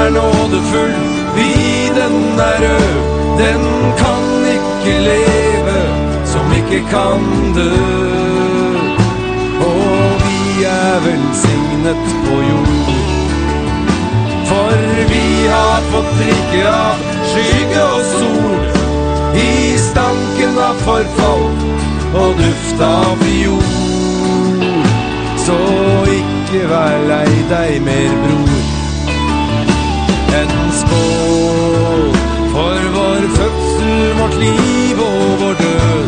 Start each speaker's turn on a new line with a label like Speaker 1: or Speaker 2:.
Speaker 1: nådefull, viden rød, den kan ikke leve, som ikke kan dø. Og vi velsignet på jord, for vi har fått drikke av skygge og sol, i stanken av forfall og duft av jord. Så ikke vær lei deg mer, bror, en skål for vår fødsel, vårt liv og vår død.